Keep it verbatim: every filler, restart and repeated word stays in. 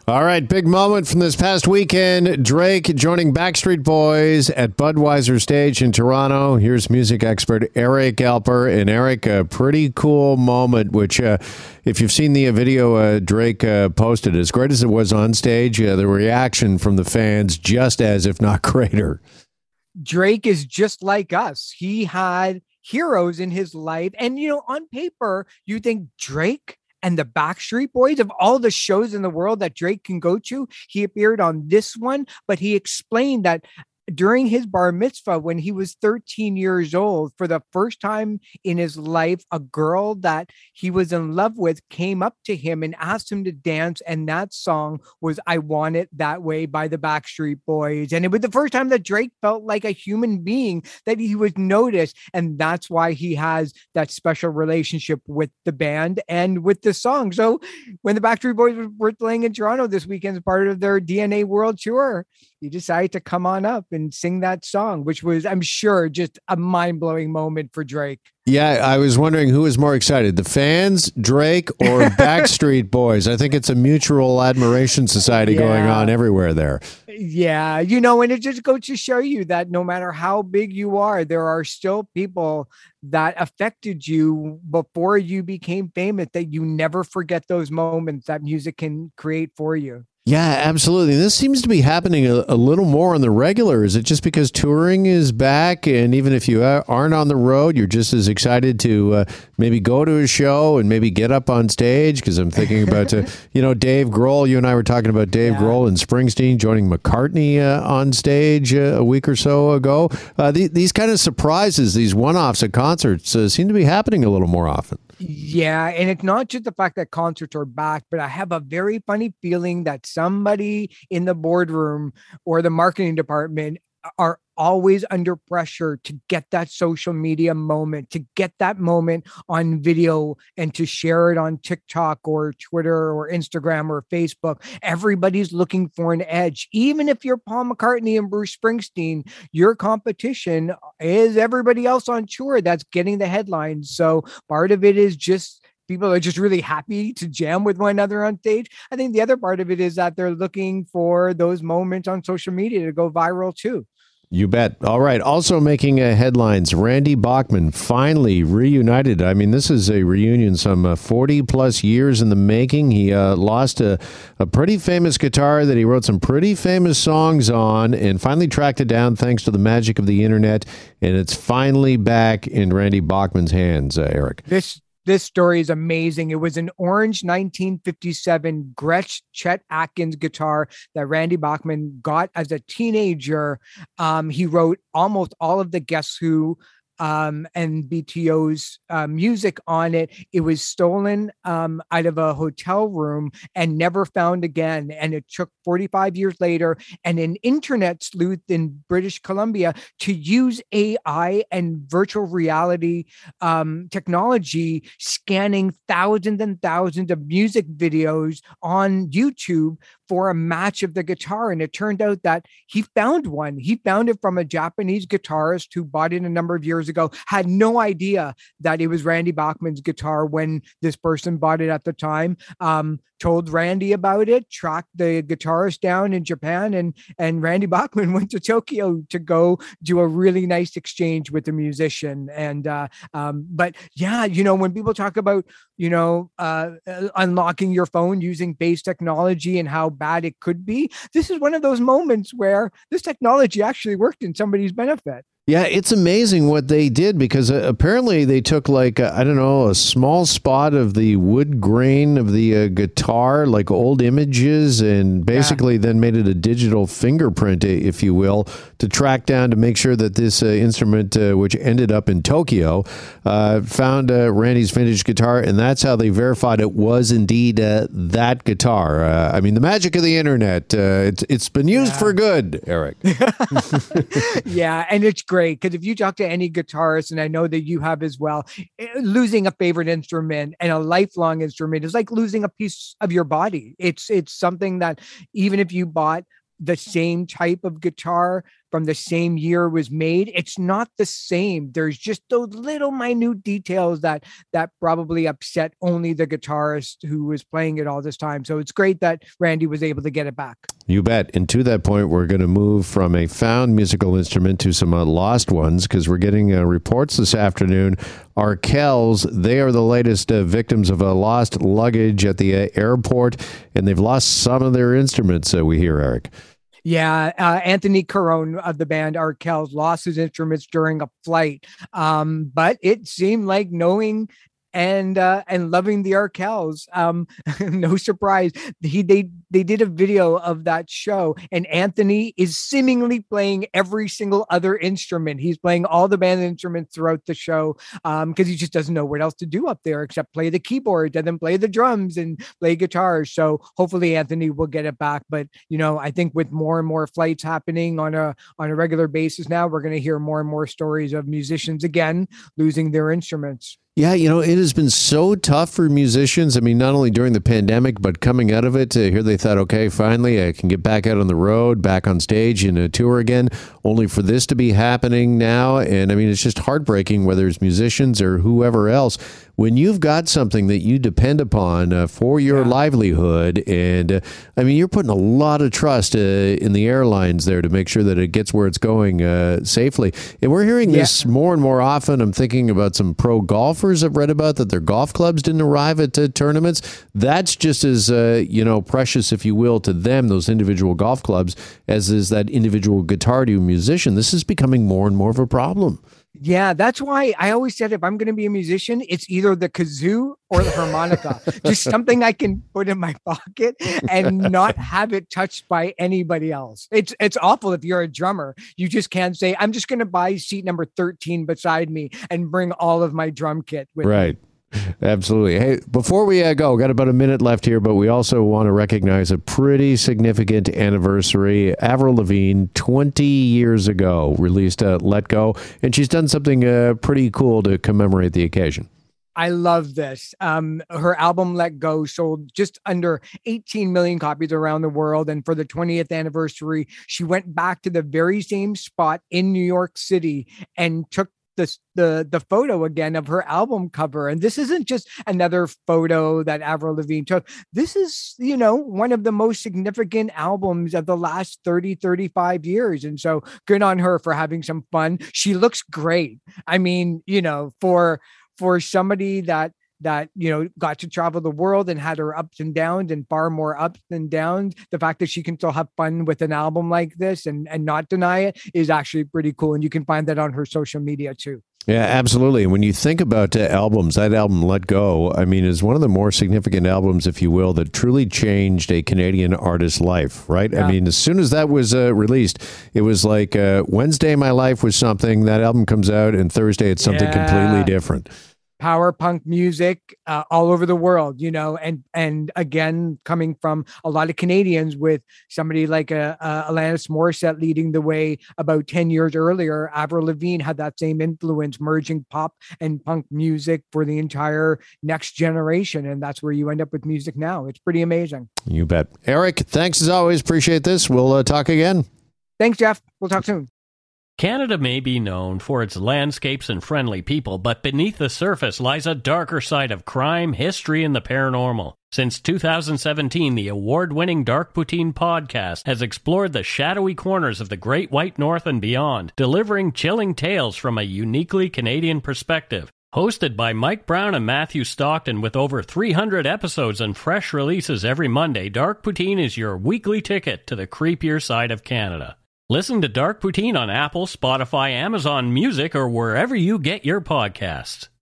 All right, big moment from this past weekend. Drake joining Backstreet Boys at Budweiser Stage in Toronto. Here's music expert Eric Alper. And Eric, a pretty cool moment, which uh, if you've seen the video uh, Drake uh, posted, as great as it was on stage, uh, the reaction from the fans just as, if not greater. Drake is just like us. He had heroes in his life. And, you know, on paper, you think Drake and the Backstreet Boys, of all the shows in the world that Drake can go to, he appeared on this one, but he explained that during his bar mitzvah, when he was thirteen years old, for the first time in his life, a girl that he was in love with came up to him and asked him to dance. And that song was I Want It That Way by the Backstreet Boys. And it was the first time that Drake felt like a human being, that he was noticed. And that's why he has that special relationship with the band and with the song. So when the Backstreet Boys were playing in Toronto this weekend as part of their D N A World Tour, he decided to come on up and sing that song, which was, I'm sure, just a mind-blowing moment for Drake. Yeah, I was wondering who was more excited, the fans, Drake, or Backstreet Boys. I think it's a mutual admiration society yeah. going on everywhere there. Yeah, you know, and it just goes to show you that no matter how big you are, there are still people that affected you before you became famous, that you never forget those moments that music can create for you. Yeah, absolutely. This seems to be happening a, a little more on the regular. Is it just because touring is back, and even if you aren't on the road, you're just as excited to uh, maybe go to a show and maybe get up on stage? Because I'm thinking about, uh, you know, Dave Grohl. You and I were talking about Dave yeah. Grohl and Springsteen joining McCartney uh, on stage uh, a week or so ago. Uh, the, these kind of surprises, these one-offs at concerts uh, seem to be happening a little more often. Yeah, and it's not just the fact that concerts are back, but I have a very funny feeling that somebody in the boardroom or the marketing department are always under pressure to get that social media moment, to get that moment on video and to share it on TikTok or Twitter or Instagram or Facebook. Everybody's looking for an edge. Even if you're Paul McCartney and Bruce Springsteen, your competition is everybody else on tour that's getting the headlines. So part of it is just people are just really happy to jam with one another on stage. I think the other part of it is that they're looking for those moments on social media to go viral too. You bet. All right. Also making uh, headlines, Randy Bachman finally reunited. I mean, this is a reunion some uh, forty plus years in the making. He uh, lost a, a pretty famous guitar that he wrote some pretty famous songs on and finally tracked it down thanks to the magic of the internet. And it's finally back in Randy Bachman's hands, uh, Eric. This This story is amazing. It was an orange nineteen fifty-seven Gretsch Chet Atkins guitar that Randy Bachman got as a teenager. Um, he wrote almost all of the Guess Who um, and B T O's uh, music on it. It was stolen um, out of a hotel room and never found again. And it took forty-five years later and an internet sleuth in British Columbia to use A I and virtual reality um, technology, scanning thousands and thousands of music videos on YouTube for a match of the guitar. And it turned out that he found one. He found it from a Japanese guitarist who bought it a number of years ago, had no idea that it was Randy Bachman's guitar when this person bought it at the time, um, told Randy about it, tracked the guitarist down in Japan, and, and Randy Bachman went to Tokyo to go do a really nice exchange with the musician. And, uh, um, but yeah, you know, when people talk about, you know, uh, unlocking your phone using base technology and how bad it could be, this is one of those moments where this technology actually worked in somebody's benefit. Yeah, it's amazing what they did because uh, apparently they took like, uh, I don't know, a small spot of the wood grain of the uh, guitar, like old images, and basically yeah. then made it a digital fingerprint, if you will, to track down to make sure that this uh, instrument, uh, which ended up in Tokyo, uh, found uh, Randy's vintage guitar, and that's how they verified it was indeed uh, that guitar. Uh, I mean, the magic of the internet, uh, it's, it's been used yeah. for good, Eric. Yeah, and it's great. Because if you talk to any guitarist, and I know that you have as well, losing a favorite instrument and a lifelong instrument is like losing a piece of your body. It's it's something that even if you bought the same type of guitar from the same year was made, it's not the same. There's just those little minute details that that probably upset only the guitarist who was playing it all this time. So it's great that Randy was able to get it back. You bet. And to that point, we're going to move from a found musical instrument to some uh, lost ones, because we're getting uh, reports this afternoon. Arkells, they are the latest uh, victims of a lost luggage at the uh, airport, and they've lost some of their instruments, uh, we hear, Eric. Yeah, uh, Anthony Carone of the band Arkells lost his instruments during a flight, um, but it seemed like knowing and uh, and loving the Arkells, um, no surprise, he they they did a video of that show, and Anthony is seemingly playing every single other instrument. He's playing all the band instruments throughout the show because um, he just doesn't know what else to do up there except play the keyboard and then play the drums and play guitars. So hopefully Anthony will get it back. But you know, I think with more and more flights happening on a on a regular basis now, we're going to hear more and more stories of musicians again losing their instruments. Yeah, you know, it has been so tough for musicians. I mean, not only during the pandemic, but coming out of it. Uh, here they thought, okay, finally I can get back out on the road, back on stage and a tour again, only for this to be happening now. And I mean, it's just heartbreaking, whether it's musicians or whoever else. When you've got something that you depend upon uh, for your yeah. livelihood, and uh, I mean, you're putting a lot of trust uh, in the airlines there to make sure that it gets where it's going uh, safely. And we're hearing yeah. this more and more often. I'm thinking about some pro golfers I've read about that their golf clubs didn't arrive at uh, tournaments. That's just as, uh, you know, precious, if you will, to them, those individual golf clubs, as is that individual guitar to a musician. This is becoming more and more of a problem. Yeah, that's why I always said if I'm going to be a musician, it's either the kazoo or the harmonica, just something I can put in my pocket and not have it touched by anybody else. It's it's awful if you're a drummer. You just can't say, I'm just going to buy seat number thirteen beside me and bring all of my drum kit with right. me. Absolutely. Hey, before we uh, go, got about a minute left here, but we also want to recognize a pretty significant anniversary. Avril Lavigne, twenty years ago, released uh, Let Go, and she's done something uh, pretty cool to commemorate the occasion. I love this. Um, her album Let Go sold just under eighteen million copies around the world. And for the twentieth anniversary, she went back to the very same spot in New York City and took The, the the photo again of her album cover. And this isn't just another photo that Avril Lavigne took. This is, you know, one of the most significant albums of the last thirty, thirty-five years. And so good on her for having some fun. She looks great. I mean, you know, for for somebody that that, you know, got to travel the world and had her ups and downs and far more ups than downs, the fact that she can still have fun with an album like this and, and not deny it is actually pretty cool. And you can find that on her social media too. Yeah, absolutely. When you think about uh, albums, that album, Let Go, I mean, is one of the more significant albums, if you will, that truly changed a Canadian artist's life, right? Yeah. I mean, as soon as that was uh, released, it was like uh, Wednesday, my life was something, that album comes out, and Thursday, it's something yeah. completely different. Power punk music uh, all over the world, you know, and and again, coming from a lot of Canadians, with somebody like a, a Alanis Morissette leading the way about ten years earlier. Avril Lavigne had that same influence, merging pop and punk music for the entire next generation. And that's where you end up with music now. It's pretty amazing. You bet. Eric, thanks as always. Appreciate this. We'll uh, talk again. Thanks, Jeff. We'll talk soon. Canada may be known for its landscapes and friendly people, but beneath the surface lies a darker side of crime, history, and the paranormal. Since two thousand seventeen, the award-winning Dark Poutine podcast has explored the shadowy corners of the Great White North and beyond, delivering chilling tales from a uniquely Canadian perspective. Hosted by Mike Brown and Matthew Stockton, with over three hundred episodes and fresh releases every Monday, Dark Poutine is your weekly ticket to the creepier side of Canada. Listen to Dark Poutine on Apple, Spotify, Amazon Music, or wherever you get your podcasts.